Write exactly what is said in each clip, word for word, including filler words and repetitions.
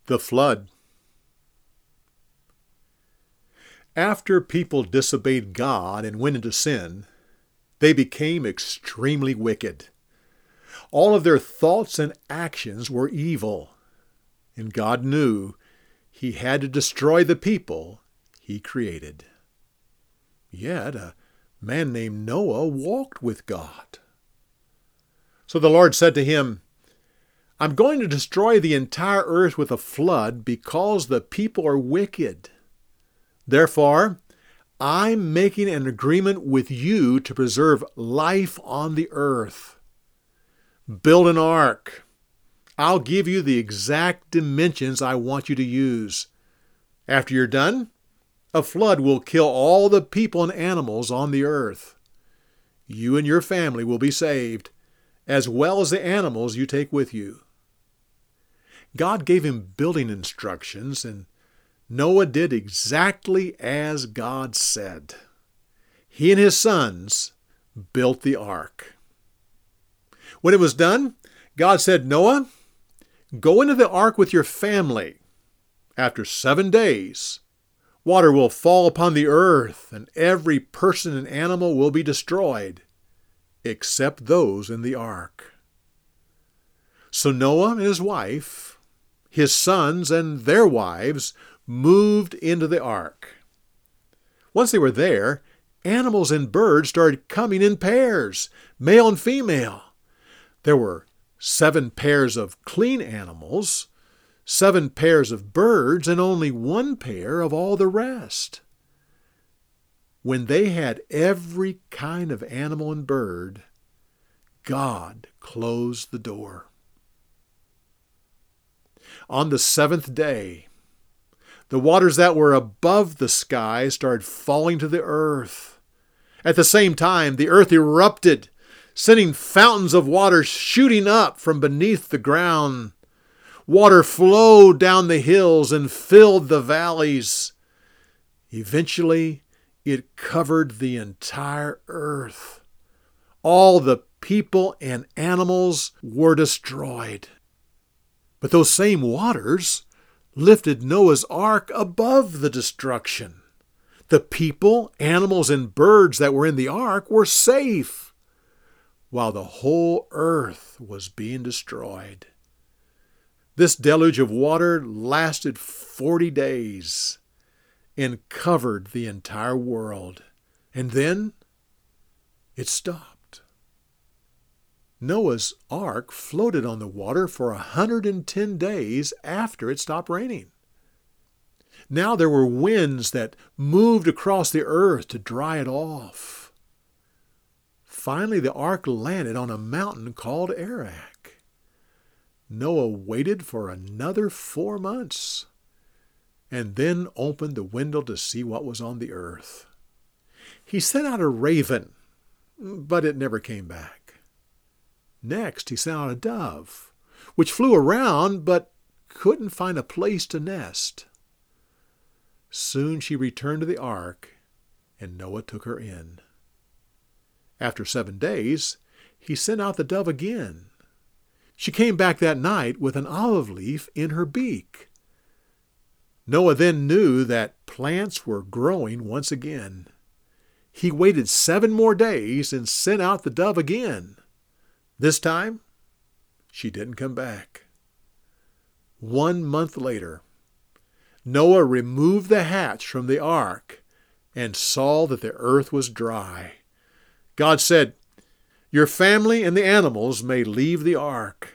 The flood. After people disobeyed God and went into sin, they became extremely wicked. All of their thoughts and actions were evil, and God knew He had to destroy the people He created. Yet a man named Noah walked with God. So the Lord said to him, I'm going to destroy the entire earth with a flood because the people are wicked. Therefore, I'm making an agreement with you to preserve life on the earth. Build an ark. I'll give you the exact dimensions I want you to use. After you're done, a flood will kill all the people and animals on the earth. You and your family will be saved, as well as the animals you take with you. God gave him building instructions, and Noah did exactly as God said. He and his sons built the ark. When it was done, God said, Noah, go into the ark with your family. After seven days, water will fall upon the earth, and every person and animal will be destroyed, except those in the ark. So Noah and his wife, his sons and their wives, moved into the ark. Once they were there, animals and birds started coming in pairs, male and female. There were seven pairs of clean animals, seven pairs of birds, and only one pair of all the rest. When they had every kind of animal and bird, God closed the door. On the seventh day, the waters that were above the sky started falling to the earth. At the same time, the earth erupted, sending fountains of water shooting up from beneath the ground. Water flowed down the hills and filled the valleys. Eventually, it covered the entire earth. All the people and animals were destroyed. But those same waters lifted Noah's ark above the destruction. The people, animals, and birds that were in the ark were safe, while the whole earth was being destroyed. This deluge of water lasted forty days and covered the entire world. And then it stopped. Noah's ark floated on the water for one hundred ten days after it stopped raining. Now there were winds that moved across the earth to dry it off. Finally, the ark landed on a mountain called Ararat. Noah waited for another four months and then opened the window to see what was on the earth. He sent out a raven, but it never came back. Next, he sent out a dove, which flew around but couldn't find a place to nest. Soon she returned to the ark, and Noah took her in. After seven days, he sent out the dove again. She came back that night with an olive leaf in her beak. Noah then knew that plants were growing once again. He waited seven more days and sent out the dove again. This time, she didn't come back. One month later, Noah removed the hatch from the ark and saw that the earth was dry. God said, Your family and the animals may leave the ark.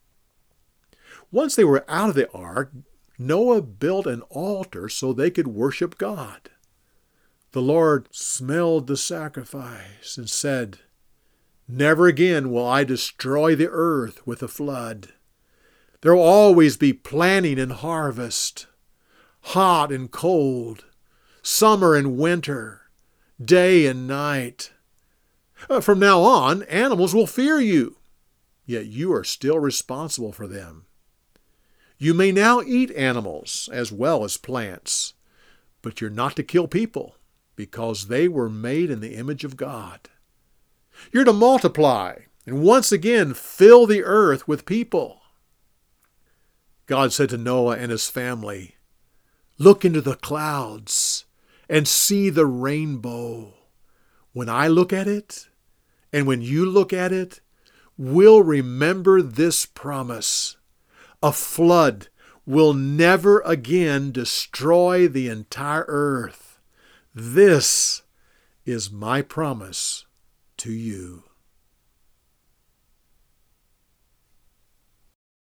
Once they were out of the ark, Noah built an altar so they could worship God. The Lord smelled the sacrifice and said, Never again will I destroy the earth with a flood. There will always be planting and harvest, hot and cold, summer and winter, day and night. From now on, animals will fear you, yet you are still responsible for them. You may now eat animals as well as plants, but you're not to kill people because they were made in the image of God. You're to multiply and once again fill the earth with people. God said to Noah and his family, "Look into the clouds and see the rainbow. When I look at it, and when you look at it, we'll remember this promise. A flood will never again destroy the entire earth. This is my promise to you."